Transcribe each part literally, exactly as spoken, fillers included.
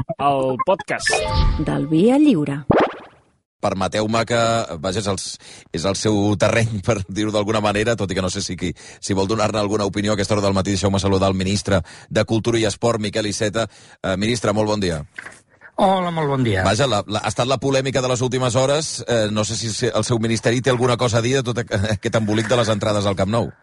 el podcast del Via Lliure. Permeteu-me que, vaja, és el, és el seu terreny, per dir-ho d'alguna manera, tot i que no sé si, qui, si vol donar-ne alguna opinió a aquesta hora del matí. Deixeu-me saludar el ministre de Cultura i Esport, Miquel Iceta. Uh, ministre, molt bon dia. Hola, molt bon dia. Vaja, la, la, ha estat la polèmica de les últimes hores. Eh, no sé si el seu ministeri té alguna cosa a dir de tot aquest embolic de les entrades al Camp Nou.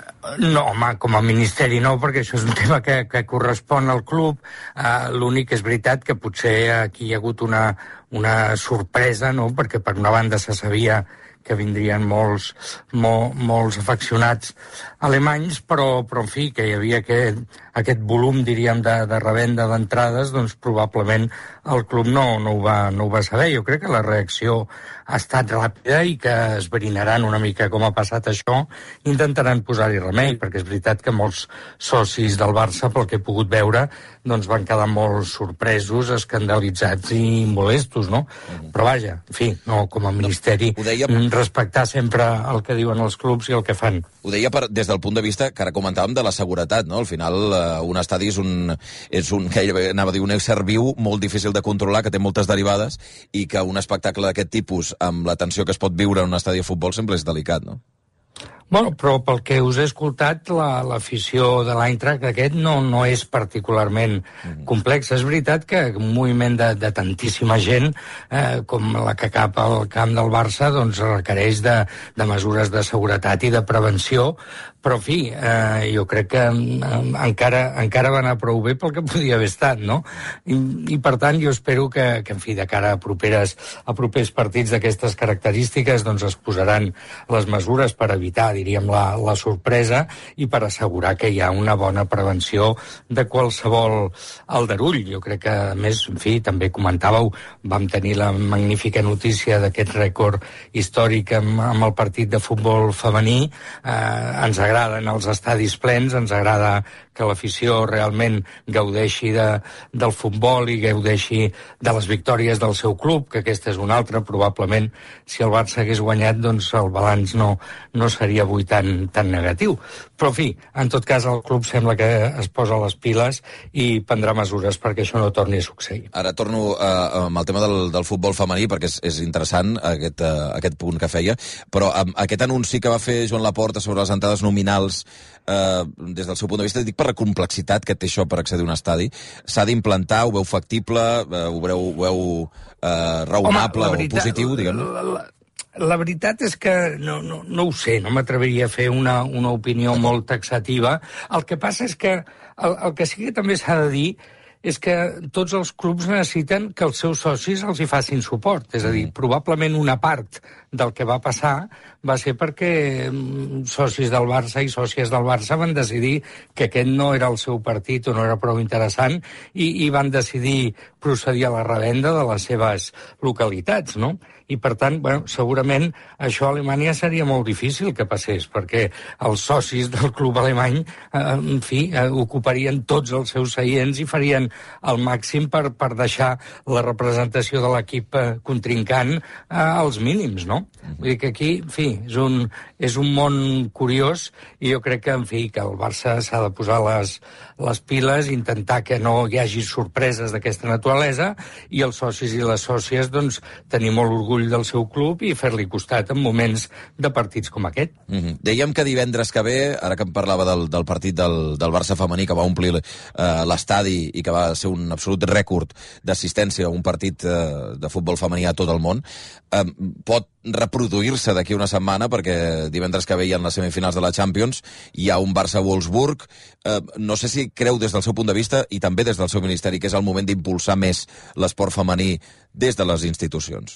No, home, com a ministeri no, perquè això és un tema que, que correspon al club. Uh, L'únic és veritat que potser aquí hi ha hagut una, una sorpresa, no?, perquè per una banda se sabia que vindrien molts, mo, molts afeccionats alemanys, però, però en fi, que hi havia aquest, aquest volum, diríem, de, de revenda d'entrades, doncs probablement el club no, no, ho va, no ho va saber. Jo crec que la reacció ha estat ràpida i que esbrinaran una mica com ha passat això, intentaran posar-hi remei, perquè és veritat que molts socis del Barça, pel que he pogut veure, doncs van quedar molt sorpresos, escandalitzats i molestos, no? Mm-hmm. Però vaja, en fi, no, com a ministeri, no, deia... respectar sempre el que diuen els clubs i el que fan. Ho deia per, des del punt de vista que ara comentàvem de la seguretat, no? Al final, uh, un estadi és un, és un, gairebé, anava a dir, un ésser viu molt difícil de controlar, que té moltes derivades, i que un espectacle d'aquest tipus, amb la tensió que es pot viure en un estadi de futbol, sempre és delicat, no? Bueno, però pel que us he escoltat, l'afició la, de l'Eintracht aquest no, no és particularment mm. complexa. És veritat que un moviment de, de tantíssima gent, eh, com la que cap al camp del Barça, doncs requereix de, de mesures de seguretat i de prevenció, però, en fi, eh, jo crec que eh, encara, encara va anar prou bé pel que podia haver estat, no? I, i per tant, jo espero que, que en fi, de cara a, properes, a propers partits d'aquestes característiques, doncs es posaran les mesures per evitar, diríem, la, la sorpresa i per assegurar que hi ha una bona prevenció de qualsevol aldarull. Jo crec que, a més, en fi, també comentàveu, vam tenir la magnífica notícia d'aquest rècord històric amb, amb el partit de futbol femení. Eh, ens agraden els estadis plens, ens agrada que l'afició realment gaudeixi de, del futbol i gaudeixi de les victòries del seu club, que aquesta és una altra. Probablement, si el Barça hagués guanyat, doncs el balanç no, no seria avui tan, tan negatiu. Però, en fi, en tot cas, el club sembla que es posa les piles i prendrà mesures perquè això no torni a succeir. Ara torno uh, amb el tema del, del futbol femení, perquè és, és interessant aquest, uh, aquest punt que feia, però um, aquest anunci que va fer Joan Laporta sobre les entrades nominals, uh, des del seu punt de vista, dic per la complexitat que té això per accedir a un estadi, s'ha d'implantar, ho veu factible, uh, ho veu, ho veu uh, raonable Home, veritat, o positiu, diguem-ne? La, la... La veritat és que no, no, no ho sé, no m'atreviria a fer una, una opinió molt taxativa. El que passa és que el, el que sí que també s'ha de dir és que tots els clubs necessiten que els seus socis els hi facin suport. És a dir, probablement una part del que va passar va ser perquè socis del Barça i sòcies del Barça van decidir que aquest no era el seu partit o no era prou interessant i, i van decidir procedir a la revenda de les seves localitats, no? I, per tant, bueno, segurament això a Alemanya seria molt difícil que passés, perquè els socis del club alemany, eh, en fi, eh, ocuparien tots els seus seients i farien el màxim per, per deixar la representació de l'equip eh, contrincant eh, als mínims, no? Vull dir que aquí, en fi, és un, és un món curiós i jo crec que, en fi, que el Barça s'ha de posar les, les piles, intentar que no hi hagi sorpreses d'aquesta naturalesa i els socis i les sòcies, doncs, tenir molt orgull del seu club i fer-li costat en moments de partits com aquest. Mm-hmm. Dèiem que divendres que ve, ara que em parlava del, del partit del, del Barça femení, que va omplir eh, l'estadi i que va ser un absolut rècord d'assistència a un partit eh, de futbol femení a tot el món, eh, pot reproduir-se d'aquí una setmana, perquè divendres que ve hi ha les semifinals de la Champions, hi ha un Barça-Wolfsburg. Eh, no sé si creu des del seu punt de vista i també des del seu ministeri que és el moment d'impulsar més l'esport femení des de les institucions.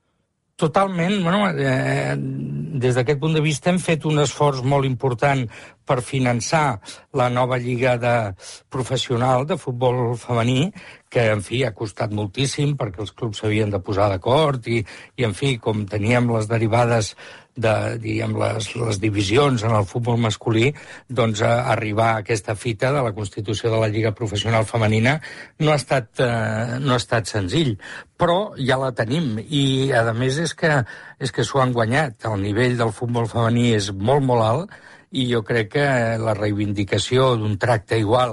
Totalment. Bueno, eh, des d'aquest punt de vista hem fet un esforç molt important per finançar la nova lliga de professional de futbol femení, que, en fi, ha costat moltíssim perquè els clubs s'havien de posar d'acord i, i, en fi, com teníem les derivades de, diríem, les, les divisions en el futbol masculí, doncs a arribar a aquesta fita de la constitució de la Lliga Professional Femenina no ha estat, eh, no ha estat senzill, però ja la tenim i, a més, és que, és que s'ho han guanyat. El nivell del futbol femení és molt, molt alt i jo crec que la reivindicació d'un tracte igual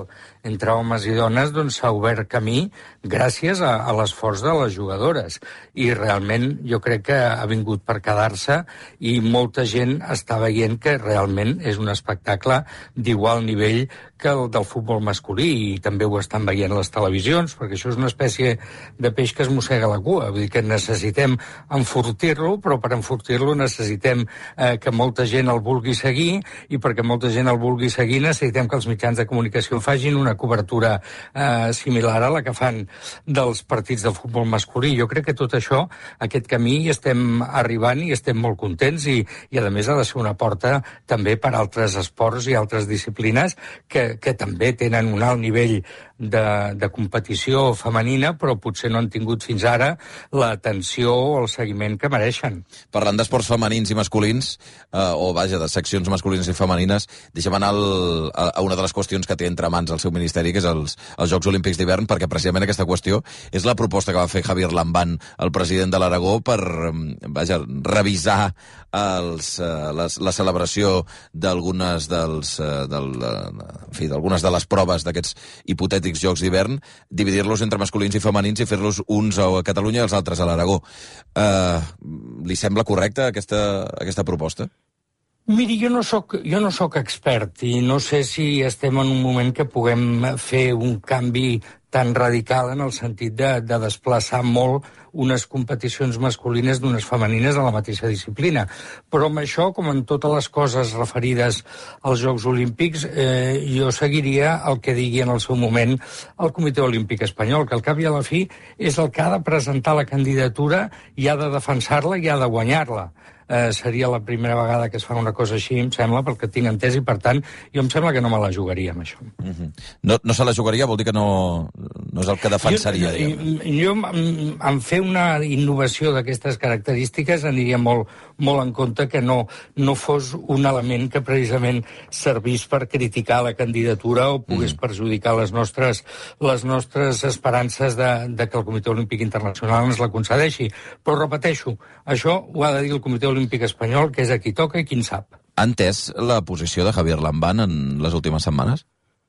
entre homes i dones doncs s'ha obert camí gràcies a, a l'esforç de les jugadores. I realment jo crec que ha vingut per quedar-se i molta gent està veient que realment és un espectacle d'igual nivell que el del futbol masculí, i també ho estan veient les televisions, perquè això és una espècie de peix que es mossega la cua. Vull dir que necessitem enfortir-lo, però per enfortir-lo necessitem eh, que molta gent el vulgui seguir, i perquè molta gent el vulgui seguir necessitem que els mitjans de comunicació facin una cobertura eh, similar a la que fan dels partits de futbol masculí. Jo crec que tot això, aquest camí, hi estem arribant i estem molt contents, i, i a més ha de ser una porta també per altres esports i altres disciplines que que també tenen un alt nivell de, de competició femenina, però potser no han tingut fins ara l'atenció o el seguiment que mereixen. Parlant d'esports femenins i masculins, eh, o vaja, de seccions masculines i femenines, deixem anar el, a, a una de les qüestions que té entre mans el seu ministeri, que és els, els Jocs Olímpics d'hivern, perquè precisament aquesta qüestió és la proposta que va fer Javier Lambán, el president de l'Aragó, per vaja, revisar els, uh, les, la celebració d'algunes dels, uh, del, uh, en fi, d'algunes de les proves d'aquests hipotètics Jocs d'hivern, dividir-los entre masculins i femenins i fer-los uns a Catalunya i els altres a l'Aragó. Uh, li sembla correcta aquesta, aquesta proposta? Miri, jo no soc, jo no soc expert i no sé si estem en un moment que puguem fer un canvi tan radical en el sentit de, de desplaçar molt unes competicions masculines d'unes femenines a la mateixa disciplina. Però amb això, com en totes les coses referides als Jocs Olímpics, eh, jo seguiria el que digui en el seu moment el Comitè Olímpic Espanyol, que al cap i a la fi és el que ha de presentar la candidatura i ha de defensar-la i ha de guanyar-la. Eh, seria la primera vegada que es fa una cosa així, em sembla, pel que tinc entès, i per tant, jo em sembla que no me la jugaria amb això. Mm-hmm. No, no se la jugaria vol dir que no, no és el que defensaria, jo, jo, jo en fer una innovació d'aquestes característiques aniria molt, molt en compte que no, no fos un element que precisament servís per criticar la candidatura o pogués mm. perjudicar les nostres, les nostres esperances de, de que el Comitè Olímpic Internacional ens la concedeixi. Però repeteixo, això ho ha de dir el Comitè Olímpic Espanyol, que és a qui toca i qui en sap. Ha entès la posició de Javier Lambán en les últimes setmanes?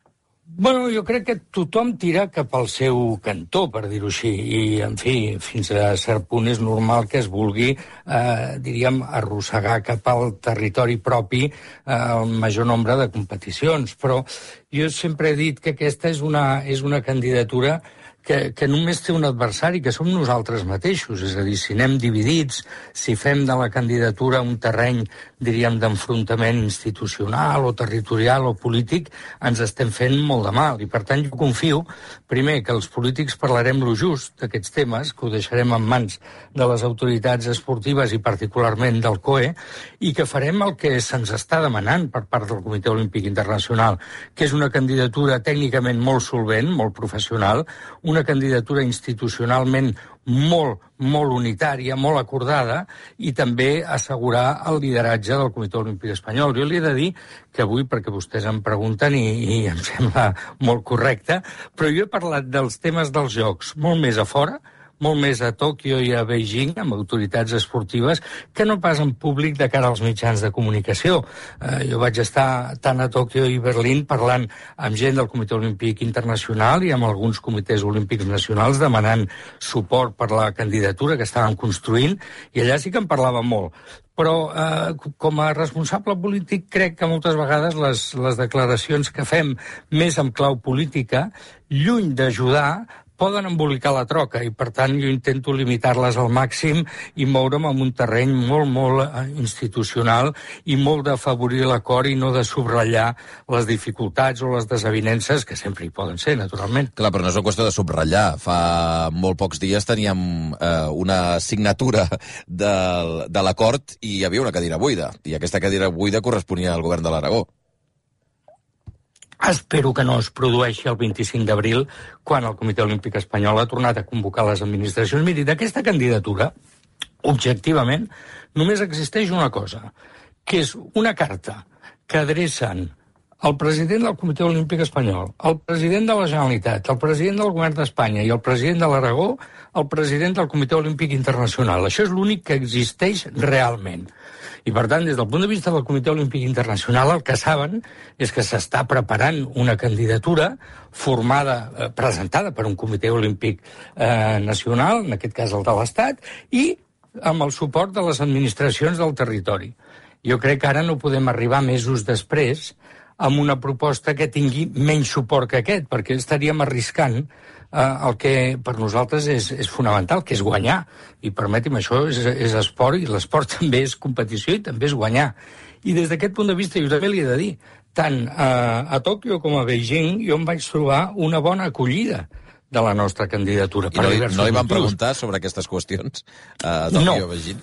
Bueno, jo crec que tothom tira cap al seu cantó, per dir-ho així, i, en fi, fins a cert punt és normal que es vulgui, eh, diríem, arrossegar cap al territori propi eh, el major nombre de competicions. Però jo sempre he dit que aquesta és una, és una candidatura que, que només té un adversari, que som nosaltres mateixos. És a dir, si anem dividits, si fem de la candidatura un terreny, diríem, d'enfrontament institucional o territorial o polític, ens estem fent molt de mal. I per tant jo confio, primer, que els polítics parlarem lo just d'aquests temes, que ho deixarem en mans de les autoritats esportives i particularment del C O E, i que farem el que se'ns està demanant per part del Comitè Olímpic Internacional, que és una candidatura tècnicament molt solvent, molt professional, una candidatura institucionalment molt, molt unitària, molt acordada, i també assegurar el lideratge del Comitè Olímpic Espanyol. Jo li he de dir que avui, perquè vostès em pregunten i, i em sembla molt correcte, però jo he parlat dels temes dels Jocs molt més a fora, molt més a Tòquio i a Beijing, amb autoritats esportives, que no pas en públic de cara als mitjans de comunicació. Eh, jo vaig estar tant a Tòquio i Berlín parlant amb gent del Comitè Olímpic Internacional i amb alguns comitès olímpics nacionals demanant suport per la candidatura que estàvem construint, i allà sí que en parlava molt. Però eh, com a responsable polític crec que moltes vegades les, les declaracions que fem més en clau política, lluny d'ajudar, poden embolicar la troca, i per tant jo intento limitar-les al màxim i moure'm en un terreny molt, molt institucional i molt d'afavorir l'acord i no de subratllar les dificultats o les desavinences, que sempre hi poden ser, naturalment. Clar, però no és una qüestió de subratllar. Fa molt pocs dies teníem eh, una signatura de, de l'acord i hi havia una cadira buida, i aquesta cadira buida corresponia al govern de l'Aragó. Espero que no es produeixi el vint-i-cinc d'abril, quan el Comitè Olímpic Espanyol ha tornat a convocar les administracions. Miri, d'aquesta candidatura, objectivament, només existeix una cosa, que és una carta que adrecen el president del Comitè Olímpic Espanyol, el president de la Generalitat, el president del Govern d'Espanya i el president de l'Aragó, el president del Comitè Olímpic Internacional. Això és l'únic que existeix realment. I, per tant, des del punt de vista del Comitè Olímpic Internacional, el que saben és que s'està preparant una candidatura formada, eh, presentada per un Comitè Olímpic eh, Nacional, en aquest cas el de l'Estat, i amb el suport de les administracions del territori. Jo crec que ara no podem arribar mesos després amb una proposta que tingui menys suport que aquest, perquè estaríem arriscant eh, el que per nosaltres és, és fonamental, que és guanyar. I permeti'm, això és, és esport, i l'esport també és competició i també és guanyar. I des d'aquest punt de vista, jo també li he de dir, tant a, a Tòquio com a Beijing, jo em vaig trobar una bona acollida de la nostra candidatura. I no, no li van preguntar sobre aquestes qüestions a Tòquio o Beijing?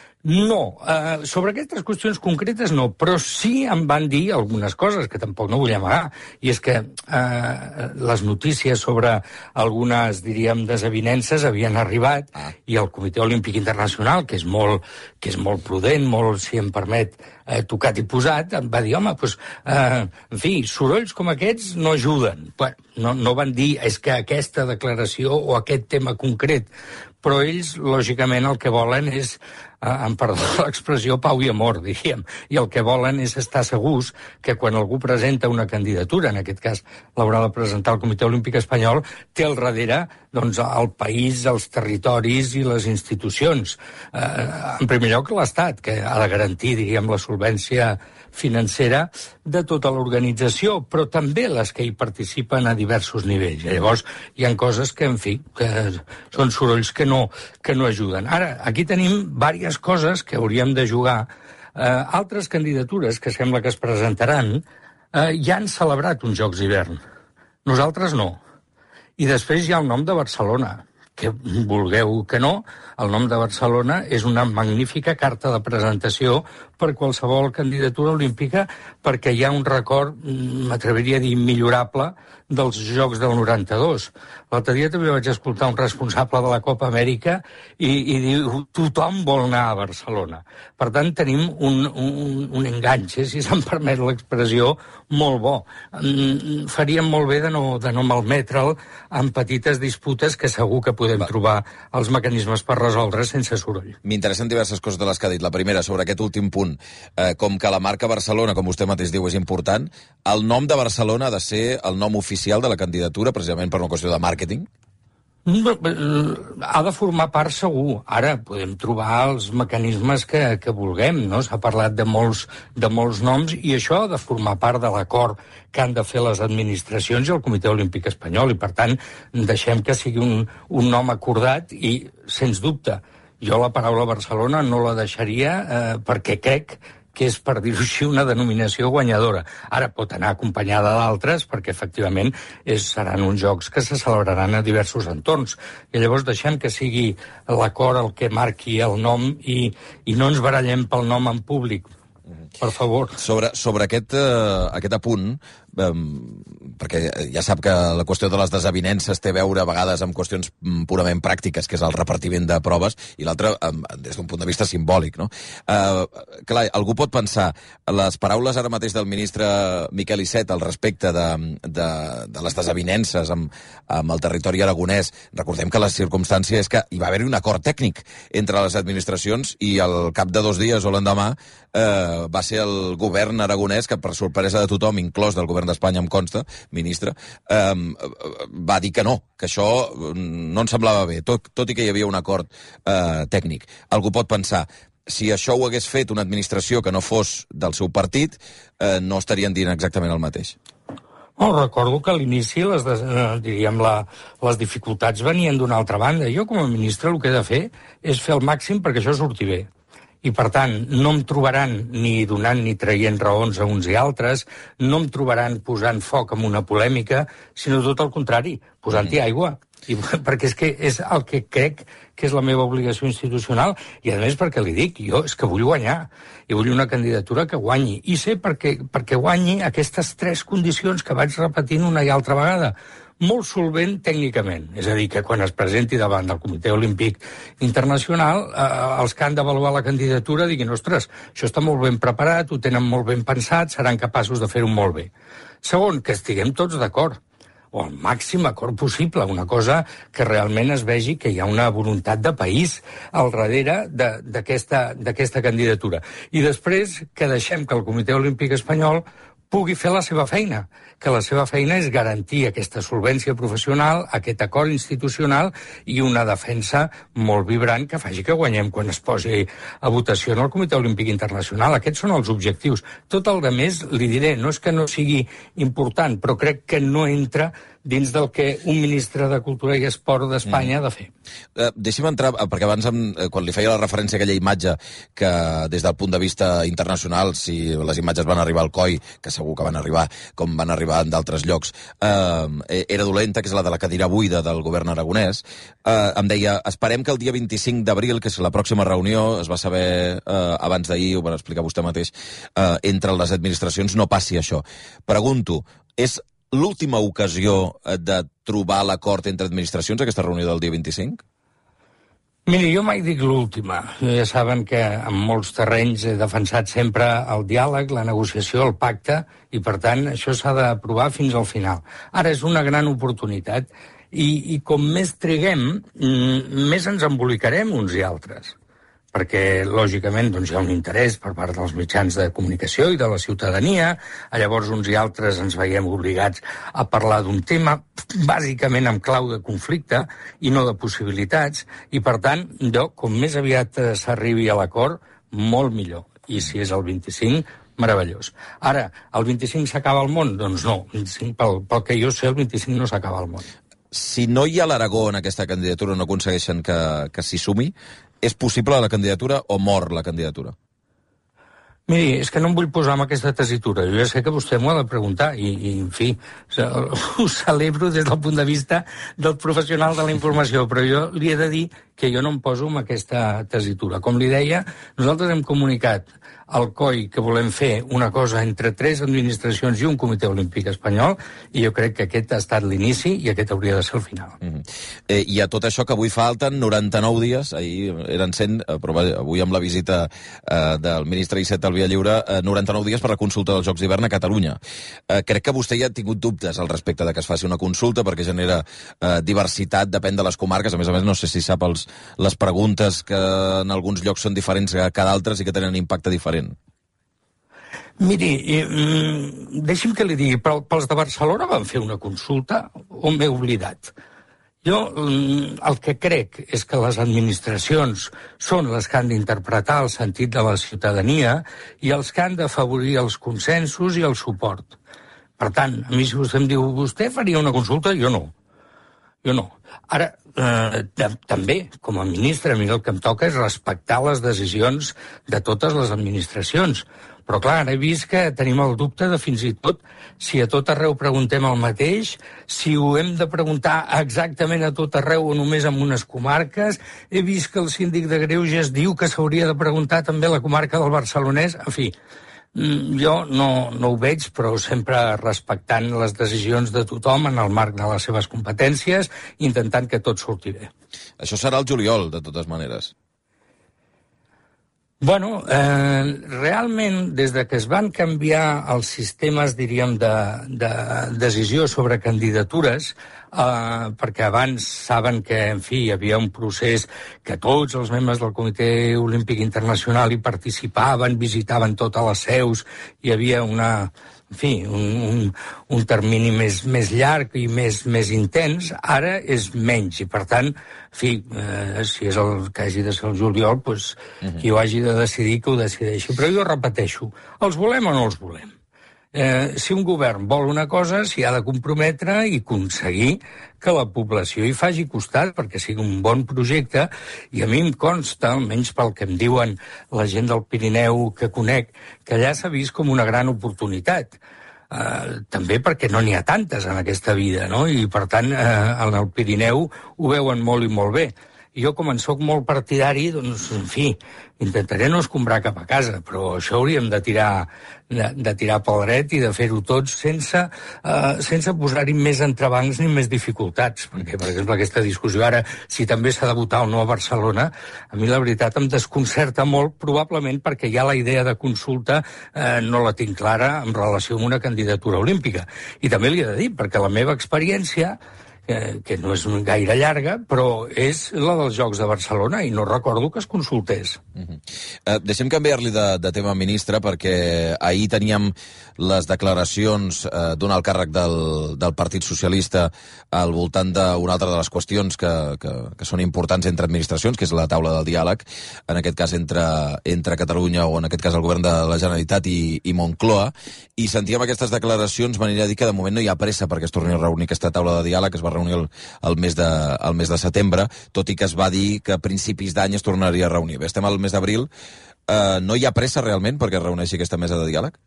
No, uh, sobre aquestes qüestions concretes no, però sí em van dir algunes coses que tampoc no vull amagar, i és que uh, les notícies sobre algunes, diríem, desavinences havien arribat, ah. i el Comitè Olímpic Internacional, que és molt, que és molt prudent, molt, si em permet, uh, tocat i posat, em va dir, home, doncs, uh, en fi, sorolls com aquests no ajuden. Bueno, no, no van dir, és que aquesta declaració o aquest tema concret, però ells, lògicament, el que volen és, eh, em perdó l'expressió, pau i amor, diríem, i el que volen és estar segurs que quan algú presenta una candidatura, en aquest cas l'haurà de presentar el Comitè Olímpic Espanyol, té al darrere doncs, el país, els territoris i les institucions. Eh, en primer lloc, l'Estat, que ha de garantir, diríem, la solvència financera de tota l'organització, però també les que hi participen a diversos nivells. I llavors, hi ha coses que, en fi, que són sorolls que no, que no ajuden. Ara, aquí tenim diverses coses que hauríem de jugar. Eh, altres candidatures que sembla que es presentaran eh, ja han celebrat uns Jocs d'hivern. Nosaltres no. I després hi ha el nom de Barcelona, que vulgueu que no, el nom de Barcelona és una magnífica carta de presentació per qualsevol candidatura olímpica, perquè hi ha un record, m'atreviria a dir, immillorable dels Jocs del noranta-dos. L'altre dia també vaig escoltar un responsable de la Copa Amèrica i, i diu tothom vol anar a Barcelona. Per tant, tenim un, un, un enganxe, si se'm permet l'expressió, molt bo. Faríem molt bé de no, de no malmetre'l en petites disputes que segur que podem Va. trobar els mecanismes per resoldre sense soroll. M'interessen diverses coses de les que ha dit. La primera, sobre aquest últim punt. Eh, com que la marca Barcelona, com vostè mateix diu, és important, el nom de Barcelona ha de ser el nom oficial de la candidatura, precisament per una qüestió de màrqueting? Ha de formar part segur. Ara podem trobar els mecanismes que, que vulguem, no? S'ha parlat de molts, de molts noms i això ha de formar part de l'acord que han de fer les administracions i el Comitè Olímpic Espanyol, i per tant deixem que sigui un, un nom acordat i, sens dubte, jo la paraula Barcelona no la deixaria eh, perquè crec que és, per dir-ho així, una denominació guanyadora. Ara pot anar acompanyada d'altres, perquè efectivament és, seran uns jocs que se celebraran a diversos entorns. I llavors deixem que sigui l'acord el que marqui el nom i, i no ens barallem pel nom en públic. Per favor. Sobre, sobre aquest, uh, aquest apunt, um, perquè ja sap que la qüestió de les desavinences té a veure a vegades amb qüestions purament pràctiques, que és el repartiment de proves, i l'altre um, des d'un punt de vista simbòlic, no? Uh, clar, algú pot pensar, les paraules ara mateix del ministre Miquel Iceta al respecte de, de, de les desavinences amb, amb el territori aragonès, recordem que la circumstància és que hi va haver-hi un acord tècnic entre les administracions i al cap de dos dies o l'endemà eh, va ser el govern aragonès que, per sorpresa de tothom, inclòs del govern d'Espanya, em consta, ministre, eh, va dir que no, que això no ens semblava bé, tot, tot i que hi havia un acord eh, tècnic. Algú pot pensar, si això ho hagués fet una administració que no fos del seu partit, eh, no estarien dient exactament el mateix. Oh, recordo que a l'inici les, eh, diríem, la, les dificultats venien d'una altra banda. Jo, com a ministre, el que he de fer és fer el màxim perquè això surti bé. I, per tant, no em trobaran ni donant ni traient raons a uns i altres, no em trobaran posant foc en una polèmica, sinó tot el contrari, posant-hi aigua. I, perquè és que és el que crec que és la meva obligació institucional, i a més perquè li dic, jo és que vull guanyar, i vull una candidatura que guanyi, i sé perquè, perquè guanyi aquestes tres condicions que vaig repetint una i altra vegada. molt solvent tècnicament. És a dir, que quan es presenti davant del Comitè Olímpic Internacional, eh, els que han d'avaluar la candidatura diguin, ostres, això està molt ben preparat, ho tenen molt ben pensat, seran capaços de fer-ho molt bé. Segon, que estiguem tots d'acord, o al màxim acord possible, una cosa que realment es vegi que hi ha una voluntat de país al darrere d'aquesta candidatura. I després que deixem que el Comitè Olímpic Espanyol pugui fer la seva feina, que la seva feina és garantir aquesta solvència professional, aquest acord institucional i una defensa molt vibrant que faci que guanyem quan es posi a votació en el Comitè Olímpic Internacional. Aquests són els objectius. Tot el de més, li diré, no és que no sigui important, però crec que no entra dins del que un ministre de Cultura i Esport d'Espanya mm. ha de fer. Uh, deixi'm entrar, perquè abans, uh, quan li feia la referència a aquella imatge que des del punt de vista internacional, si les imatges van arribar al C O I, que segur que van arribar, com van arribar en d'altres llocs, uh, era dolenta, que és la de la cadira buida del govern aragonès, uh, em deia, esperem que el dia vint-i-cinc d'abril, que és la pròxima reunió, es va saber uh, abans d'ahir, ho va explicar vostè mateix, uh, entre les administracions no passi això. Pregunto, és l'última ocasió de trobar l'acord entre administracions, aquesta reunió del dia vint-i-cinc? Miri, jo mai dic l'última. Ja saben que en molts terrenys he defensat sempre el diàleg, la negociació, el pacte, i per tant això s'ha d'aprovar fins al final. Ara és una gran oportunitat i, i com més triguem, més ens embolicarem uns i altres. Perquè, lògicament, doncs, hi ha un interès per part dels mitjans de comunicació i de la ciutadania, llavors uns i altres ens veiem obligats a parlar d'un tema bàsicament amb clau de conflicte i no de possibilitats, i per tant, jo, com més aviat s'arribi a l'acord, molt millor. I si és el vint-i-cinc, meravellós. Ara, el vint-i-cinc s'acaba el món? Doncs no, pel, pel que jo sé, el vint-i-cinc no s'acaba el món. Si no hi ha l'Aragó en aquesta candidatura, no aconsegueixen que, que s'hi sumi, és possible la candidatura o mor la candidatura? Miri, és que no em vull posar en aquesta tessitura. Jo ja sé que vostè m'ho ha de preguntar i, i, en fi, ho celebro des del punt de vista del professional de la informació, però jo li he de dir que jo no em poso en aquesta tessitura. Com li deia, nosaltres hem comunicat al C O I que volem fer una cosa entre tres administracions i un Comitè Olímpic Espanyol, i jo crec que aquest ha estat l'inici i aquest hauria de ser el final. Mm-hmm. eh, I a tot això que avui falten noranta-nou dies, ahir eren cent, però avui amb la visita eh, del ministre Iceta al Via Lliure, eh, noranta-nou dies per la consulta dels Jocs d'Hivern a Catalunya. Eh, crec que vostè ja ha tingut dubtes al respecte de que es faci una consulta, perquè genera eh, diversitat, depèn de les comarques, a més a més no sé si sap els, les preguntes que en alguns llocs són diferents que d'altres i que tenen impacte diferent. Miri, eh, deixi'm que li digui, pels de Barcelona van fer una consulta o m'he oblidat? Jo el que crec és que les administracions són les que han d'interpretar el sentit de la ciutadania i els que han d'afavorir els consensos i el suport. Per tant, a mi si vostè em diu, vostè faria una consulta? Jo no. Jo no. Ara, eh, també, com a ministre, a mi el que em toca és respectar les decisions de totes les administracions. Però, clar, ara he vist que tenim el dubte de fins i tot si a tot arreu preguntem el mateix, si ho hem de preguntar exactament a tot arreu o només en unes comarques. He vist que el síndic de Greuges diu que s'hauria de preguntar també a la comarca del Barcelonès. En fi, jo no, no ho veig, però sempre respectant les decisions de tothom en el marc de les seves competències, intentant que tot surti bé. Això serà el juliol, de totes maneres. Bueno, eh, realment, des de que es van canviar els sistemes, diríem, de, de decisió sobre candidatures, eh, perquè abans saben que, en fi, hi havia un procés que tots els membres del Comitè Olímpic Internacional hi participaven, visitaven totes les seus, hi havia una... En fi, un, un, un termini més, més llarg i més, més intens, ara és menys. I, per tant, en fi, eh, si és el que hagi de ser el juliol, doncs uh-huh. qui ho hagi de decidir, que ho decideixi. Però jo repeteixo, els volem o no els volem? Eh, si un govern vol una cosa, s'hi ha de comprometre i aconseguir que la població hi faci costat perquè sigui un bon projecte, i a mi em consta, almenys pel que em diuen la gent del Pirineu que conec, que allà s'ha vist com una gran oportunitat. Eh, també perquè no n'hi ha tantes en aquesta vida, no? I per tant, eh, en el Pirineu ho veuen molt i molt bé. Jo, com en soc molt partidari, doncs, en fi, intentaré no escombrar cap a casa, però això hauríem de tirar, de, de tirar pel dret i de fer-ho tots sense, uh, sense posar-hi més entrebancs ni més dificultats. Perquè, per exemple, aquesta discussió ara, si també s'ha de votar o no a Barcelona, a mi la veritat em desconcerta molt, probablement perquè ja la idea de consulta eh, no la tinc clara en relació amb una candidatura olímpica. I també li he de dir, perquè la meva experiència, que, que no és gaire llarga, però és la dels Jocs de Barcelona i no recordo que es consultés. Uh-huh. uh, deixem canviar-li de, de tema, ministre, perquè ahir teníem les declaracions uh, d'un alt càrrec del, del Partit Socialista al voltant d'una altra de les qüestions que, que, que són importants entre administracions, que és la taula del diàleg, en aquest cas entre, entre Catalunya o en aquest cas el govern de la Generalitat i, i Moncloa, i sentíem aquestes declaracions, m'aniria a dir que de moment no hi ha pressa perquè es torni a reunir aquesta taula de diàleg, es va reunir el, el, mes de, el mes de setembre, tot i que es va dir que a principis d'any es tornaria a reunir. Bé, estem al mes d'abril. Uh, no hi ha pressa realment perquè es reuneixi aquesta mesa de diàleg?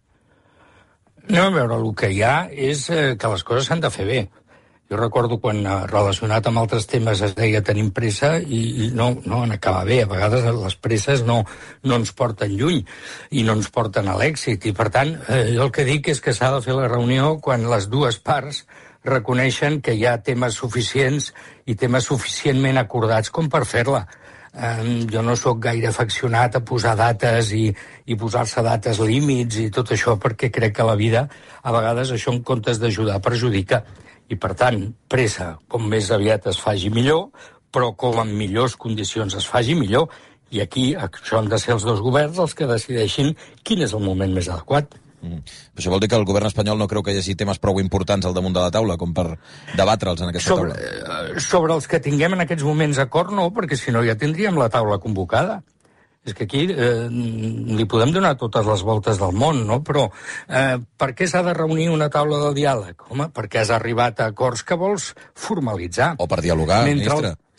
No, a veure, el que hi ha és eh, que les coses s'han de fer bé. Jo recordo quan, eh, relacionat amb altres temes, es deia tenim pressa i, i no, no en acaba bé. A vegades les presses no, no ens porten lluny i no ens porten a l'èxit. I, per tant, eh, jo el que dic és que s'ha de fer la reunió quan les dues parts reconeixen que hi ha temes suficients i temes suficientment acordats com per fer-la. Um, jo no sóc gaire afeccionat a posar dates i, i posar-se dates límits i tot això, perquè crec que la vida, a vegades, això en comptes d'ajudar perjudica. I, per tant, pressa, com més aviat es faci millor, però com en millors condicions es faci millor. I aquí això han de ser els dos governs els que decideixin quin és el moment més adequat. Mm. Això vol dir que el govern espanyol no creu que hi hagi temes prou importants al damunt de la taula com per debatre'ls en aquesta sobre, taula? Eh, sobre els que tinguem en aquests moments acord, no, perquè si no ja tindríem la taula convocada. És que aquí eh, li podem donar totes les voltes del món, no? Però eh, per què s'ha de reunir una taula de diàleg? Home, perquè has arribat a acords que vols formalitzar. O per dialogar, Mentre ministre. El...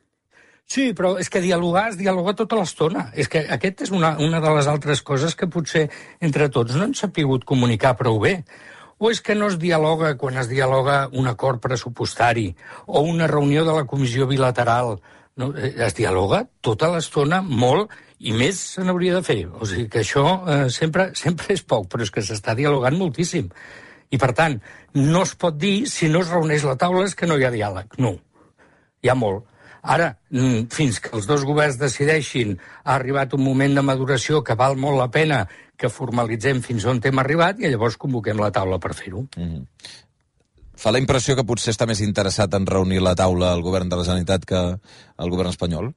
Sí, però és que dialogar es dialoga tota l'estona. És que aquest és una, una de les altres coses que potser entre tots no hem sapigut comunicar prou bé. O és que no es dialoga quan es dialoga un acord pressupostari o una reunió de la comissió bilateral. No, es dialoga tota l'estona molt i més se n'hauria de fer. O sigui que això eh, sempre, sempre és poc, però és que s'està dialogant moltíssim. I, per tant, no es pot dir, si no es reuneix la taula, és que no hi ha diàleg. No, hi ha molt. Ara, fins que els dos governs decideixin, ha arribat un moment de maduració que val molt la pena que formalitzem fins on hem arribat i llavors convoquem la taula per fer-ho. Mm-hmm. Fa la impressió que potser està més interessat en reunir la taula el govern de la Generalitat que el govern espanyol?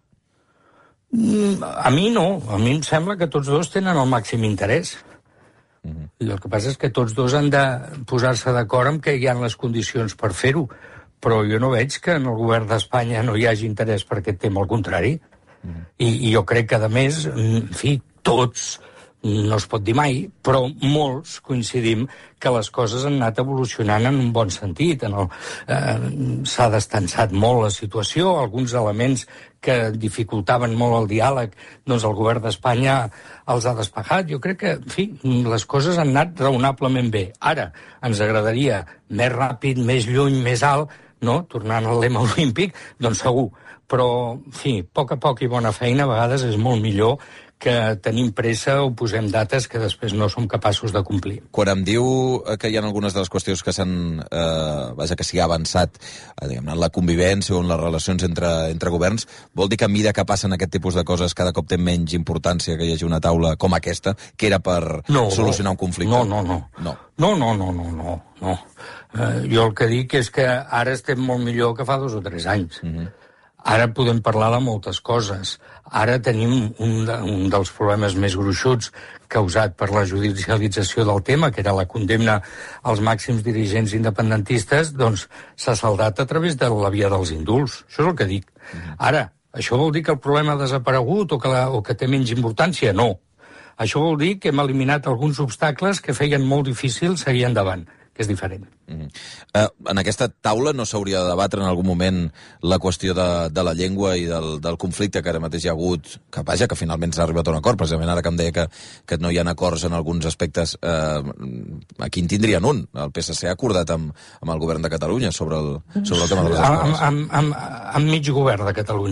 Mm, a mi no. A mi em sembla que tots dos tenen el màxim interès. Mm-hmm. I el que passa és que tots dos han de posar-se d'acord amb que hi ha les condicions per fer-ho. Però jo no veig que en el govern d'Espanya no hi hagi interès per aquest tema, al contrari. Mm. I, I jo crec que, a més, en fi, tots, no es pot dir mai, però molts coincidim que les coses han anat evolucionant en un bon sentit. En el, eh, s'ha destensat molt la situació, alguns elements que dificultaven molt el diàleg, doncs el govern d'Espanya els ha despejat. Jo crec que, en fi, les coses han anat raonablement bé. Ara, ens agradaria més ràpid, més lluny, més alt, no? Tornant al lema olímpic, doncs segur. Però, en fi, a poc a poc i bona feina, a vegades és molt millor que tenim pressa o posem dates que després no som capaços de complir. Quan em diu que hi ha algunes de les qüestions que s'han, eh, vaja, que s'hi ha avançat, eh, diguem, en la convivència o en les relacions entre, entre governs, vol dir que a mesura que passen aquest tipus de coses cada cop té menys importància que hi hagi una taula com aquesta, que era per no, solucionar un conflicte? No, no, no. No, no, no, no, no, no. no. Eh, jo el que dic és que ara estem molt millor que fa dos o tres anys. Mm-hmm. Ara podem parlar de moltes coses. Ara tenim un, de, un dels problemes més gruixuts causat per la judicialització del tema, que era la condemna als màxims dirigents independentistes, doncs s'ha saldat a través de la via dels indults. Això és el que dic. Mm-hmm. Ara, això vol dir que el problema ha desaparegut o que, la, o que té menys importància? No. Això vol dir que hem eliminat alguns obstacles que feien molt difícil seguir endavant, que és diferent. Mm. Uh, en aquesta taula no s'hauria de debatre en algun moment la qüestió de, de la llengua i del, del conflicte que ara mateix hi ha hagut, que vaja, que finalment s'ha arribat a un acord, precisament ara que em deia que, que no hi ha acords en alguns aspectes, uh, aquí en tindrien un. El P S C ha acordat amb, amb el govern de Catalunya sobre el, sobre el tema de les escoles. Amb, amb, amb, amb mig govern de Catalunya,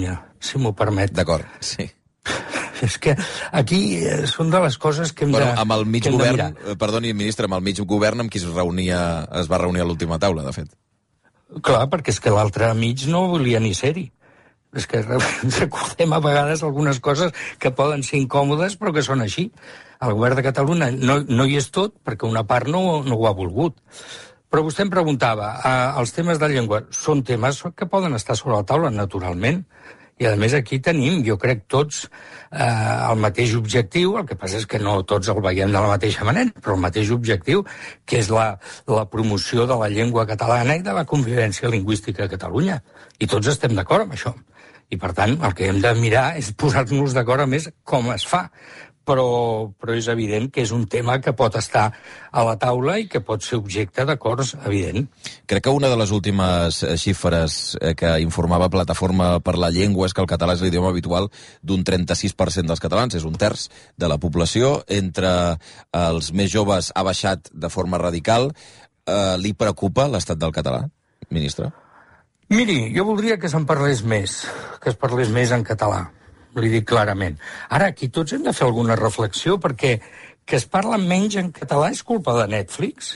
si m'ho permet. D'acord, sí. És que aquí són de les coses que hem bueno, de amb el mig que hem govern, perdoni, ministre, amb el mig govern amb qui es reunia, es va reunir a l'última taula, de fet. Clar, perquè és que l'altre mig no volia ni ser-hi. És que recordem a vegades algunes coses que poden ser incòmodes, però que són així. El govern de Catalunya no, no hi és tot, perquè una part no, no ho ha volgut. Però vostè em preguntava, eh, els temes de llengua són temes que poden estar sobre la taula, naturalment. I, a més, aquí tenim, jo crec, tots eh, el mateix objectiu, el que passa és que no tots el veiem de la mateixa manera, però el mateix objectiu, que és la, la promoció de la llengua catalana i de la convivència lingüística a Catalunya. I tots estem d'acord amb això. I, per tant, el que hem de mirar és posar-nos d'acord a més com es fa. Però, però és evident que és un tema que pot estar a la taula i que pot ser objecte d'acords, evident. Crec que una de les últimes xifres que informava Plataforma per la Llengua és que el català és l'idioma habitual d'un trenta-sis per cent dels catalans, és un terç de la població. Entre els més joves ha baixat de forma radical. Eh, li preocupa l'estat del català, ministre? Miri, jo voldria que se'n parlés més, que es parlés més en català. Li dic clarament. Ara, aquí tots hem de fer alguna reflexió, perquè que es parla menys en català és culpa de Netflix?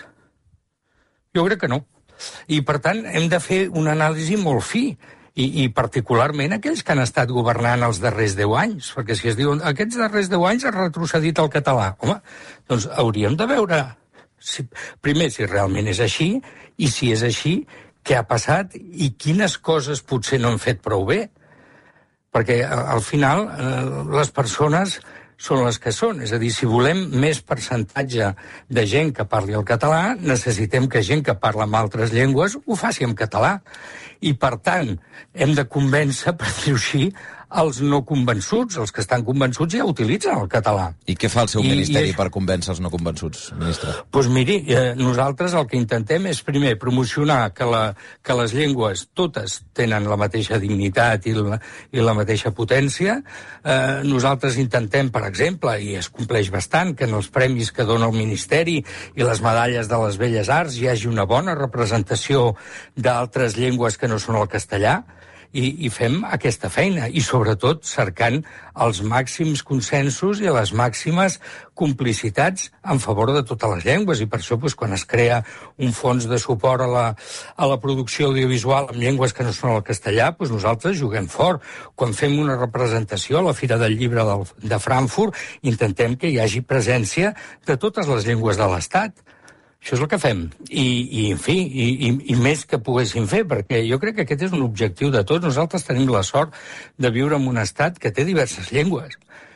Jo crec que no. I, per tant, hem de fer una anàlisi molt fi, i, i particularment aquells que han estat governant els darrers deu anys, perquè si es diuen aquests darrers deu anys ha retrocedit el català, home, doncs hauríem de veure, si, primer, si realment és així, i si és així, què ha passat i quines coses potser no han fet prou bé. Perquè al final eh, les persones són les que són. És a dir, si volem més percentatge de gent que parli el català, necessitem que gent que parla amb altres llengües ho faci en català. I, per tant, hem de convèncer, per dir-ho així, els no convençuts. Els que estan convençuts ja utilitzen el català. I què fa el seu I, ministeri i... per convèncer els no convençuts, ministre? Doncs pues miri, eh, nosaltres el que intentem és, primer, promocionar que, la, que les llengües totes tenen la mateixa dignitat i la, i la mateixa potència. Eh, nosaltres intentem, per exemple, i es compleix bastant, que en els premis que dona el Ministeri i les medalles de les Belles Arts hi hagi una bona representació d'altres llengües que no són el castellà. I, i fem aquesta feina, i sobretot cercant els màxims consensos i les màximes complicitats en favor de totes les llengües, i per això doncs, quan es crea un fons de suport a la, a la producció audiovisual amb llengües que no són el castellà, doncs nosaltres juguem fort. Quan fem una representació a la Fira del Llibre del, de Frankfurt, intentem que hi hagi presència de totes les llengües de l'Estat. Això és el que fem. I, i en fi, i, i, i més que poguéssim fer, perquè jo crec que aquest és un objectiu de tots. Nosaltres tenim la sort de viure en un estat que té diverses llengües.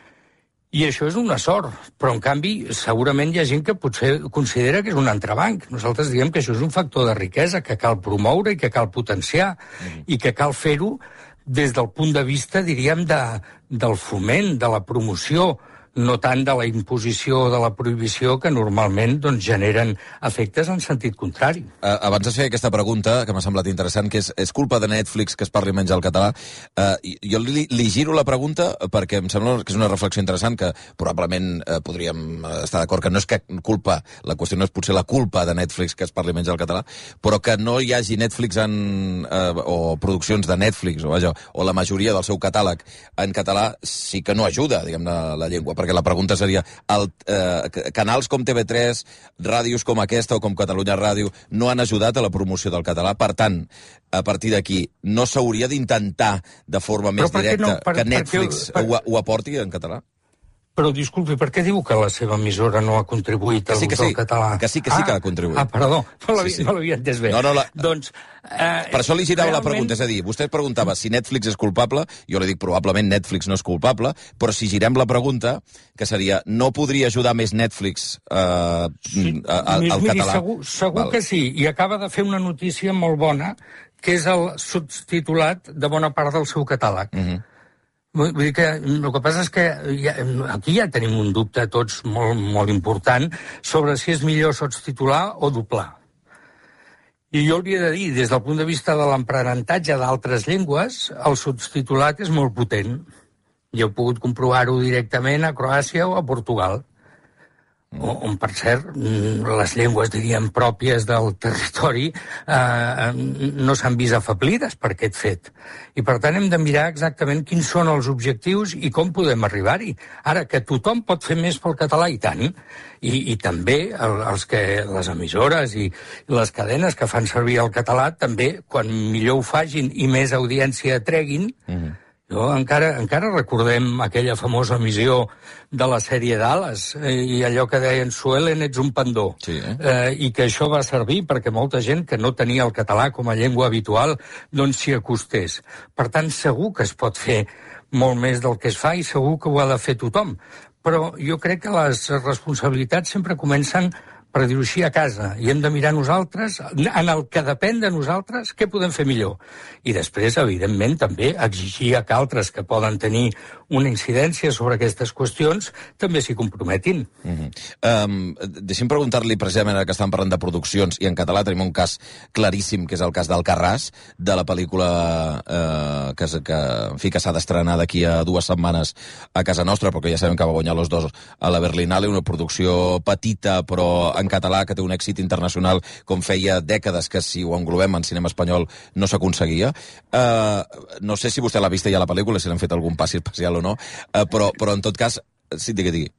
I això és una sort, però en canvi segurament hi ha gent que potser considera que és un entrebanc. Nosaltres diem que això és un factor de riquesa que cal promoure i que cal potenciar, mm. i que cal fer-ho des del punt de vista, diríem, de, del foment, de la promoció, no tant de la imposició o de la prohibició, que normalment doncs, generen efectes en sentit contrari. Uh, abans de fer aquesta pregunta, que m'ha semblat interessant, que és, és culpa de Netflix que es parli menys el català, uh, jo li, li giro la pregunta perquè em sembla que és una reflexió interessant, que probablement uh, podríem estar d'acord que no és que culpa, la qüestió no és potser la culpa de Netflix que es parli menys el català, però que no hi hagi Netflix en, uh, o produccions de Netflix, o, vaja, o la majoria del seu catàleg en català sí que no ajuda, diguem-ne, la llengua, perquè la pregunta seria, el, eh, canals com T V tres, ràdios com aquesta o com Catalunya Ràdio no han ajudat a la promoció del català, per tant, a partir d'aquí, no s'hauria d'intentar de forma més directa no, per, que Netflix per, per... Ho, ho aporti en català? Però, disculpi, per què diu que la seva emissora no ha contribuït al sí, sí, sí, català? Que sí, que sí ah, que ha contribuït. Ah, perdó, no l'havia sí, sí. no entès bé. No, no, la... Doncs, eh, per això li girava realment... la pregunta, és a dir, vostè preguntava si Netflix és culpable, jo li dic probablement Netflix no és culpable, però si girem la pregunta, que seria, no podria ajudar més Netflix eh, sí, a, a, al miri, català? Segur, segur que sí, i acaba de fer una notícia molt bona, que és el subtitulat de bona part del seu catàleg. Uh -huh. Vull dir que el que passa és que ja, aquí ja tenim un dubte tots molt, molt important sobre si és millor subtitular o doblar. I jo hauria de dir, des del punt de vista de l'aprenentatge d'altres llengües, el subtitulat és molt potent. Jo he pogut comprovar-ho directament a Croàcia o a Portugal. on, per cert, les llengües, diríem, pròpies del territori eh, no s'han vist afeblides per aquest fet. I, per tant, hem de mirar exactament quins són els objectius i com podem arribar-hi. Ara, que tothom pot fer més pel català, i tant, i, i també el, els que, les emissores i les cadenes que fan servir el català, també, quan millor ho fagin i més audiència treguin, mm-hmm. Jo encara, encara recordem aquella famosa emissió de la sèrie Dallas eh, i allò que deien Suelen, ets un pandó. Sí, eh? Eh, I que això va servir perquè molta gent que no tenia el català com a llengua habitual doncs s'hi acostés. Per tant, segur que es pot fer molt més del que es fa i segur que ho ha de fer tothom. Però jo crec que les responsabilitats sempre comencen, per dir-ho així, a casa. I hem de mirar nosaltres, en el que depèn de nosaltres, què podem fer millor. I després, evidentment, també exigir a que altres que poden tenir una incidència sobre aquestes qüestions també s'hi comprometin. Mm-hmm. um, deixem preguntar-li, precisament, ara que estan parlant de produccions, i en català tenim un cas claríssim, que és el cas d'Alcarràs, de la pel·lícula eh, que, que, en fi, que s'ha d'estrenar d'aquí a dues setmanes a casa nostra, perquè ja sabem que va guanyar los dos a la Berlinale, una producció petita, però en català, que té un èxit internacional com feia dècades que si ho englobem en cinema espanyol no s'aconseguia. Uh, no sé si vostè l'ha vista ja la pel·lícula, si l'han fet algun passi especial o no, uh, però, però en tot cas, sí, digui, digui.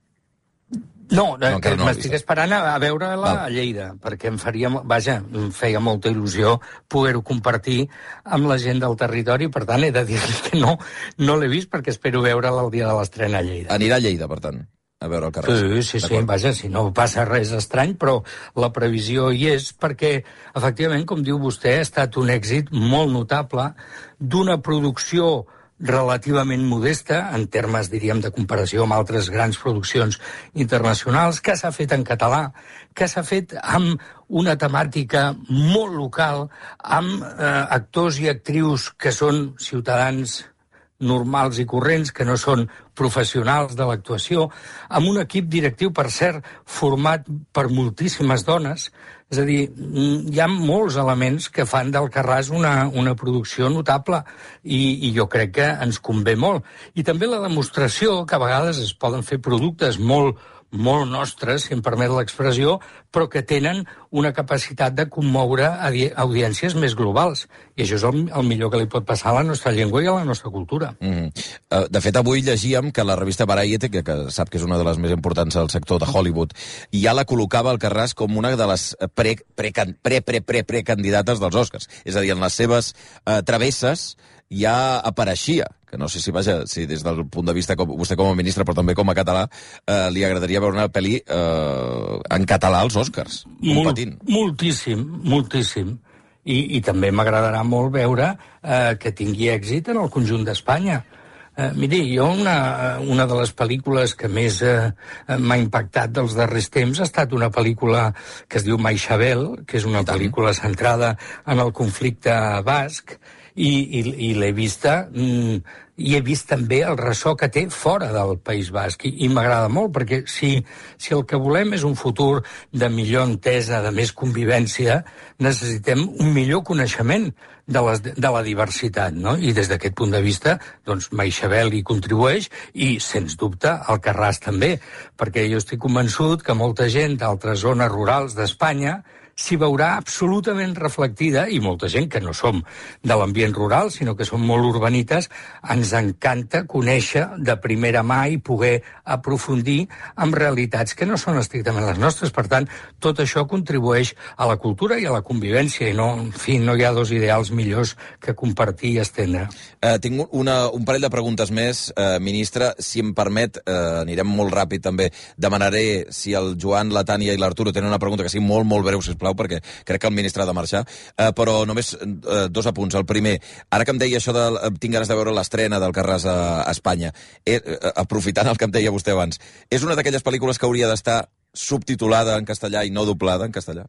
No, no que no m'estic esperant a, a veure-la a Lleida, perquè em faria, vaja, em feia molta il·lusió poder-ho compartir amb la gent del territori, per tant, he de dir-li que no, no l'he vist perquè espero veure-la el dia de l'estrena a Lleida. Anirà a Lleida, per tant, a veure el Carràs. Sí, sí, sí, vaja, si no passa res estrany, però la previsió hi és perquè, efectivament, com diu vostè, ha estat un èxit molt notable d'una producció relativament modesta, en termes, diríem, de comparació amb altres grans produccions internacionals, que s'ha fet en català, que s'ha fet amb una temàtica molt local, amb eh, actors i actrius que són ciutadans normals i corrents, que no són professionals de l'actuació, amb un equip directiu, per cert, format per moltíssimes dones. És a dir, hi ha molts elements que fan d'Alcarràs una, una producció notable i, i jo crec que ens convé molt. I també la demostració que a vegades es poden fer productes molt molt nostres, si em permet l'expressió, però que tenen una capacitat de commoure audiències més globals. I això és el, el millor que li pot passar a la nostra llengua i a la nostra cultura. Mm. Uh, de fet, avui llegíem que la revista Variety, que, que sap que és una de les més importants del sector de Hollywood, ja la col·locava Alcarràs com una de les pre, pre, pre, pre, pre, pre candidates dels Oscars. És a dir, en les seves uh, travesses ja apareixia, que no sé si, vaja, si des del punt de vista, com, vostè com a ministre, però també com a català, eh, li agradaria veure una pel·li eh, en català als Oscars, competint. Molt, moltíssim, moltíssim. I, i també m'agradarà molt veure eh, que tingui èxit en el conjunt d'Espanya. Eh, miri, jo una, una de les pel·lícules que més eh, m'ha impactat dels darrers temps ha estat una pel·lícula que es diu Maixabel, que és una pel·lícula centrada en el conflicte basc, i, i, i l'he vista, mm, i he vist també el ressò que té fora del País Basc, i, i m'agrada molt, perquè si, si el que volem és un futur de millor entesa, de més convivència, necessitem un millor coneixement de, les, de la diversitat, no? I des d'aquest punt de vista, doncs, Maixabel hi contribueix, i, sens dubte, Alcarràs també, perquè jo estic convençut que molta gent d'altres zones rurals d'Espanya s'hi veurà absolutament reflectida, i molta gent que no som de l'ambient rural, sinó que som molt urbanites, ens encanta conèixer de primera mà i poder aprofundir amb realitats que no són estrictament les nostres. Per tant, tot això contribueix a la cultura i a la convivència, i no, en fi, no hi ha dos ideals millors que compartir i estendre. Uh, tinc una, un parell de preguntes més, uh, ministre. Si em permet, uh, anirem molt ràpid també. Demanaré si el Joan, la Tània i l'Arturo tenen una pregunta que sigui molt, molt breu, sisplau, perquè crec que el ministre ha de marxar, uh, però només uh, dos apunts. El primer, ara que em deia això de... Uh, tinc ganes de veure l'estrena d'Alcarràs a, a Espanya, eh, uh, aprofitant el que em deia vostè abans, és una d'aquelles pel·lícules que hauria d'estar subtitulada en castellà i no doblada en castellà?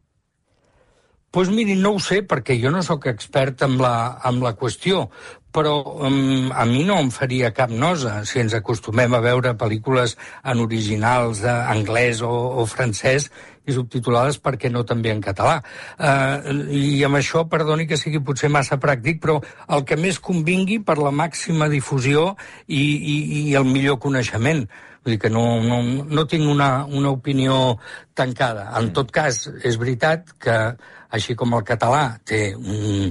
Doncs pues miri, no ho sé, perquè jo no sóc expert en la, en la qüestió, però um, a mi no em faria cap nosa si ens acostumem a veure pel·lícules en originals d'anglès o, o francès. i subtitulades, per què no també en català. Eh, I amb això, perdoni que sigui potser massa pràctic, però el que més convingui per la màxima difusió i, i, i el millor coneixement. Vull dir que no, no, no tinc una, una opinió tancada. En tot cas, és veritat que, així com el català té un...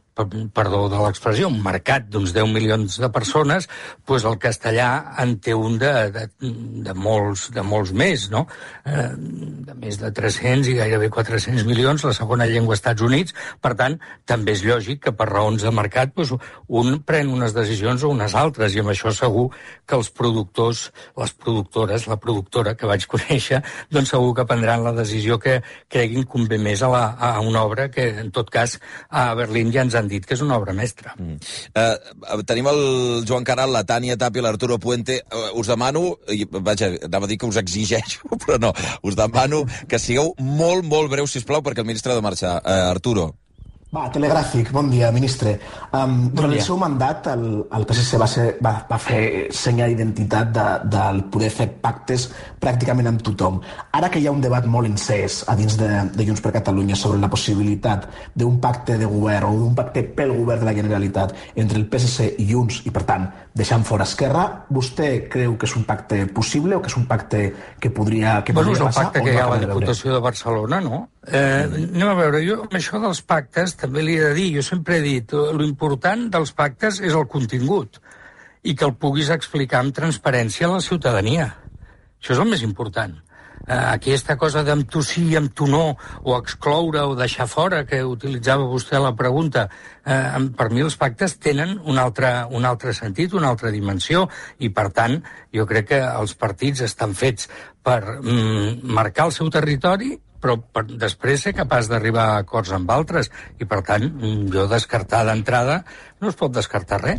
perdó de l'expressió, un mercat d'uns deu milions de persones, doncs el castellà en té un de, de, de, molts, de molts més, no? Eh, de més de tres-cents i gairebé quatre-cents milions, la segona llengua als Estats Units. Per tant, també és lògic que per raons de mercat doncs, un pren unes decisions o unes altres, i amb això segur que els productors, les productores, la productora que vaig conèixer, doncs segur que prendran la decisió que creguin convé més a, la, a una obra que, en tot cas, a Berlín ja ens han dit que és una obra mestra. Mm. Uh, tenim el Joan Caral, la Tània Tapia, l'Arturo Puente. Uh, us demano, i, vaja, anava a dir que us exigeixo, però no, us demano que sigueu molt, molt breus, sisplau, perquè el ministre ha de marxar. Uh, Arturo. Va, telegràfic, bon dia, ministre. Um, durant el seu mandat, el, el P S C va, ser, va, va fer senya d'identitat de, del poder fer pactes pràcticament amb tothom. Ara que hi ha un debat molt encès a dins de, de Junts per Catalunya sobre la possibilitat d'un pacte de govern o d'un pacte pel govern de la Generalitat entre el P S C i Junts i, per tant, deixant fora Esquerra, vostè creu que és un pacte possible o que és un pacte que podria, que bueno, podria passar? Bueno, és el pacte que hi ha a la Diputació de Barcelona, no? Eh, anem a veure, jo amb això dels pactes també li he de dir, jo sempre he dit, l'important dels pactes és el contingut i que el puguis explicar amb transparència a la ciutadania. Això és el més important. Eh, aquesta cosa d'amb tu sí, amb tu no, o excloure o deixar fora, que utilitzava vostè la pregunta, eh, per mi els pactes tenen un altre, un altre sentit, una altra dimensió, i per tant jo crec que els partits estan fets per mm, marcar el seu territori, però per després ser capaç d'arribar a acords amb altres, i per tant jo descartar d'entrada no es pot descartar res.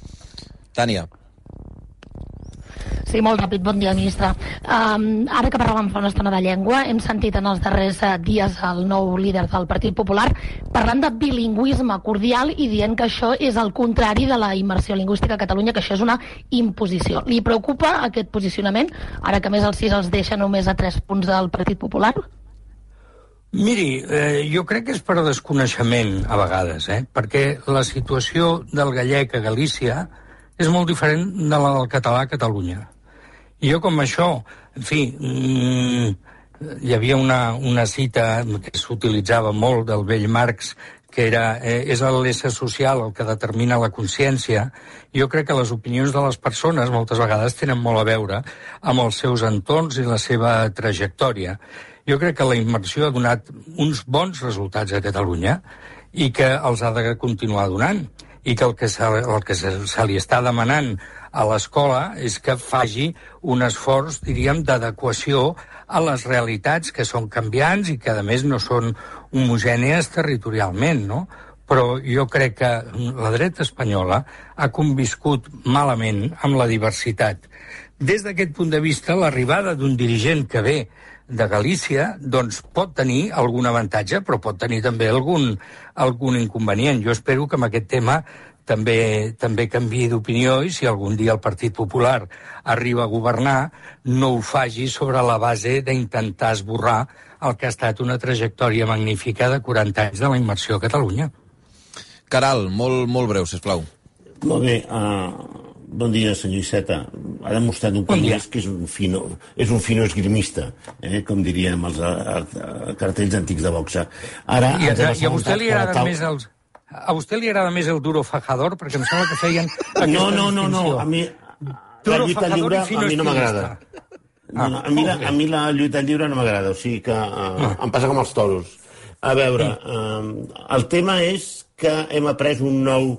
Tània. Sí, molt ràpid. Bon dia, ministre. Um, ara que parlàvem fa una estona de llengua, hem sentit en els darrers uh, dies el nou líder del Partit Popular parlant de bilingüisme cordial i dient que això és el contrari de la immersió lingüística a Catalunya, que això és una imposició. Li preocupa aquest posicionament, ara que més els sis els deixa només a tres punts del Partit Popular? Miri, eh, jo crec que és per desconeixement a vegades, eh? Perquè la situació del gallec a Galícia és molt diferent de la del català a Catalunya. I jo com això, en fi, mmm, hi havia una, una cita que s'utilitzava molt del vell Marx, que era, eh, és l'ésser social el que determina la consciència. Jo crec que les opinions de les persones moltes vegades tenen molt a veure amb els seus entorns i la seva trajectòria. Jo crec que la immersió ha donat uns bons resultats a Catalunya i que els ha de continuar donant, i que el que se, el que se, se li està demanant a l'escola és que faci un esforç, diríem, d'adequació a les realitats que són canviants i que, a més, no són homogènies territorialment, no? Però jo crec que la dreta espanyola ha conviscut malament amb la diversitat. Des d'aquest punt de vista, l'arribada d'un dirigent que ve de Galícia, doncs pot tenir algun avantatge, però pot tenir també algun, algun inconvenient. Jo espero que amb aquest tema també també canviï d'opinió i si algun dia el Partit Popular arriba a governar, no ho faci sobre la base d'intentar esborrar el que ha estat una trajectòria magnífica de quaranta anys de la immersió a Catalunya. Caral, molt, molt breu, sisplau. Molt bé, uh... bon dia, senyor Iceta. Ha demostrat un cop més que és un fino, és un fino esgrimista, eh? Com diríem els a, a, a cartells antics de boxa. Ara, I, a, i a vostè li agrada tal... més els... A vostè li agrada més el duro fajador? Perquè em sembla que feien... No, no, no, no. A mi, la lluita lliure a mi no m'agrada. No, no, a, mi la, a mi la lluita lliure no m'agrada, o sigui que uh, em passa com els toros. A veure, uh, el tema és que hem après un nou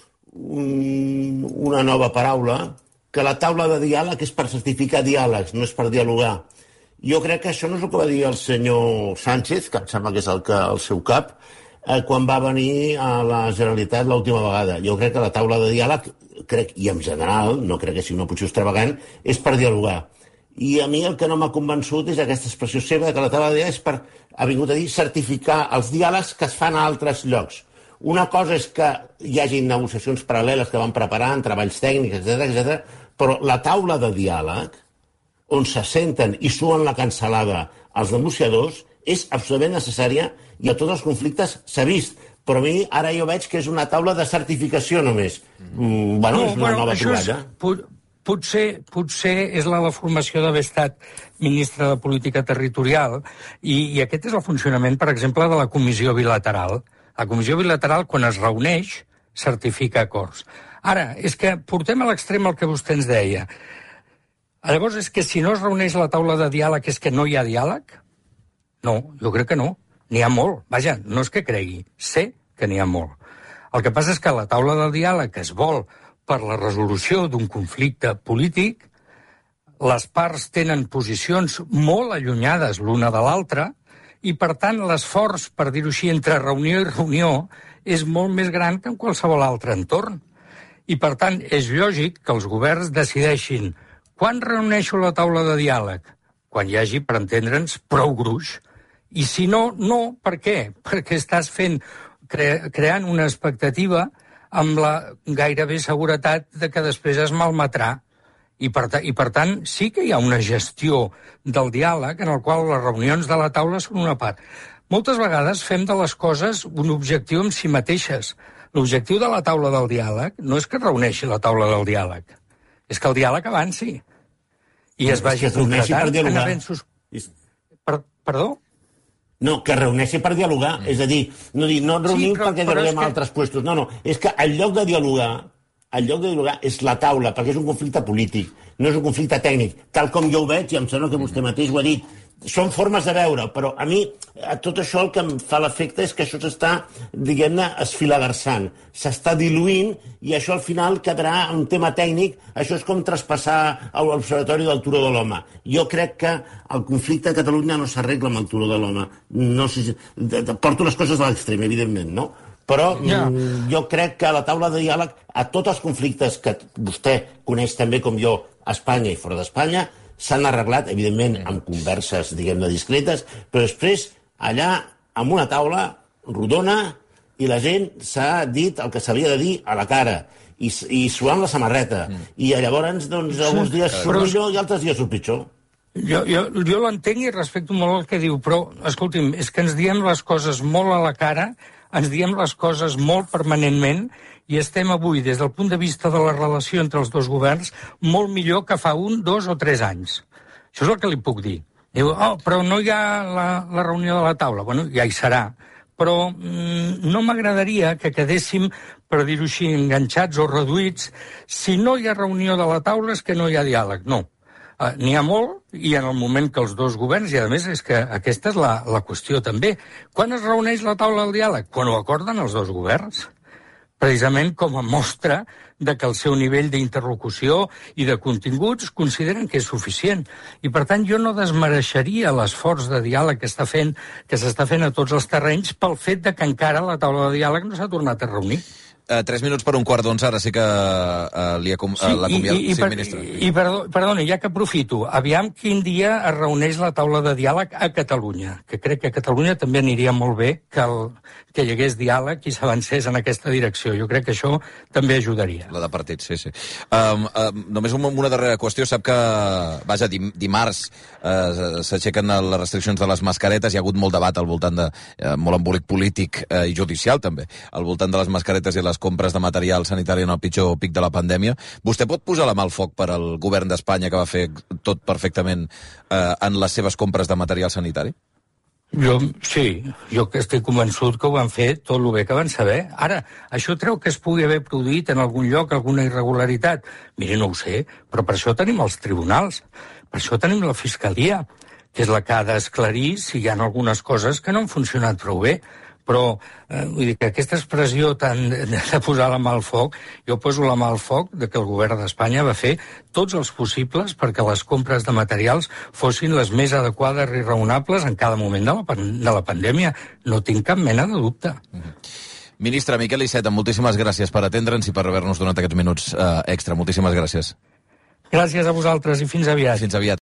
Un, una nova paraula, que la taula de diàleg és per certificar diàlegs, no és per dialogar. Jo crec que això no és el que va dir el senyor Sánchez, que em sembla que és el, que, el seu cap, eh, quan va venir a la Generalitat l'última vegada. Jo crec que la taula de diàleg, crec, i en general, no crec que sigui una posició extravagant, és per dialogar. I a mi el que no m'ha convençut és aquesta expressió seva, que la taula de diàleg és per, ha vingut a dir, certificar els diàlegs que es fan a altres llocs. Una cosa és que hi hagi negociacions paral·leles que van preparant, treballs tècnics, etcètera, etcètera, però la taula de diàleg, on se senten i suen la cansalada els negociadors, és absolutament necessària i a tots els conflictes s'ha vist. Però a mi ara jo veig que és una taula de certificació només. Mm, bueno, no, és una bueno, nova troballa. És, potser, potser és la deformació d'haver estat ministre de Política Territorial i, i aquest és el funcionament, per exemple, de la comissió bilateral. La comissió bilateral, quan es reuneix, certifica acords. Ara, és que portem a l'extrem el que vostè ens deia. Llavors, és que si no es reuneix la taula de diàleg és que no hi ha diàleg? No, jo crec que no. N'hi ha molt. Vaja, no és que cregui. Sé que n'hi ha molt. El que passa és que la taula de diàleg es vol per la resolució d'un conflicte polític, les parts tenen posicions molt allunyades l'una de l'altra i, per tant, l'esforç, per dir-ho així, entre reunió i reunió és molt més gran que en qualsevol altre entorn. I, per tant, és lògic que els governs decideixin quan reuneixo la taula de diàleg? Quan hi hagi, per entendre'ns, prou gruix. I si no, no. Per què? Perquè estàs fent, cre creant una expectativa amb la gairebé seguretat de que després es malmetrà. I per, I per tant, sí que hi ha una gestió del diàleg en el qual les reunions de la taula són una part. Moltes vegades fem de les coses un objectiu en si mateixes. L'objectiu de la taula del diàleg no és que es reuneixi la taula del diàleg, és que el diàleg avanci i es vagi concretant en avenços... Per, perdó? No, que reuneixi per dialogar. Mm. És a dir, no dir, no reunim sí, però, perquè dialoguem a que... altres puestos. No, no, és que el lloc de dialogar, el lloc de dialogar és la taula, perquè és un conflicte polític, no és un conflicte tècnic. Tal com jo ho veig, i em sembla que vostè mateix ho ha dit, són formes de veure, però a mi a tot això el que em fa l'efecte és que això s'està, diguem-ne, esfilagarçant. S'està diluint i això al final quedarà un tema tècnic. Això és com traspassar a l'Observatori del Turó de l'Home. Jo crec que el conflicte a Catalunya no s'arregla amb el Turó de l'Home. No sé, porto les coses a l'extrem, evidentment, no? Però ja. jo crec que a la taula de diàleg, a tots els conflictes que vostè coneix també com jo, a Espanya i fora d'Espanya, s'han arreglat, evidentment, amb converses, diguem-ne, discretes, però després, allà, amb una taula rodona, i la gent s'ha dit el que s'havia de dir a la cara, i, i suant la samarreta. Mm. I llavors, doncs, alguns dies surt però... millor i altres dies surt pitjor. Jo, jo, jo l'entenc i respecto molt el que diu, però, escolti'm, és que ens diem les coses molt a la cara, ens diem les coses molt permanentment, i estem avui, des del punt de vista de la relació entre els dos governs, molt millor que fa un, dos o tres anys. Això és el que li puc dir. Diu, oh, però no hi ha la, la reunió de la taula. Bueno, ja hi serà. Però mm, no m'agradaria que quedéssim, per dir-ho així, enganxats o reduïts. Si no hi ha reunió de la taula és que no hi ha diàleg. No. Uh, N'hi ha molt, i en el moment que els dos governs, i a més és que aquesta és la, la qüestió també. Quan es reuneix la taula del diàleg? Quan ho acorden els dos governs. Precisament com a mostra de que el seu nivell d'interlocució i de continguts consideren que és suficient. I, per tant, jo no desmereixeria l'esforç de diàleg que està fent, que s'està fent a tots els terrenys pel fet de que encara la taula de diàleg no s'ha tornat a reunir. Uh, tres minuts per un quart d'onze, ara sí que uh, li acom sí, uh, l'acomiadat. I, i, sí, per, ministre. I, perdó, perdona, ja que aprofito, aviam quin dia es reuneix la taula de diàleg a Catalunya, que crec que a Catalunya també aniria molt bé que, el, que hi hagués diàleg i s'avancés en aquesta direcció. Jo crec que això també ajudaria. La de partit, sí, sí. Um, um, només una, una darrera qüestió. Sap que, vaja, dim, dimarts uh, s'aixequen les restriccions de les mascaretes. Hi ha hagut molt debat al voltant de, uh, molt embolic polític uh, i judicial, també, al voltant de les mascaretes i les compres de material sanitari en el pitjor pic de la pandèmia. Vostè pot posar la mà al foc per al govern d'Espanya que va fer tot perfectament eh, en les seves compres de material sanitari? Jo, sí, jo que estic convençut que ho van fer tot el bé que van saber. Ara, això treu que es pugui haver produït en algun lloc alguna irregularitat? Miri, no ho sé, però per això tenim els tribunals, per això tenim la Fiscalia, que és la que ha d'esclarir si hi ha algunes coses que no han funcionat prou bé. Però, eh, vull dir que aquesta expressió tan de, de posar la mà al foc, jo poso la mà al foc de que el govern d'Espanya va fer tots els possibles perquè les compres de materials fossin les més adequades i raonables en cada moment de la, de la pandèmia. No tinc cap mena de dubte. Mm-hmm. Ministre Miquel Iceta, moltíssimes gràcies per atendre'ns i per haver-nos donat aquests minuts eh, extra. Moltíssimes gràcies. Gràcies a vosaltres i fins aviat. Fins aviat.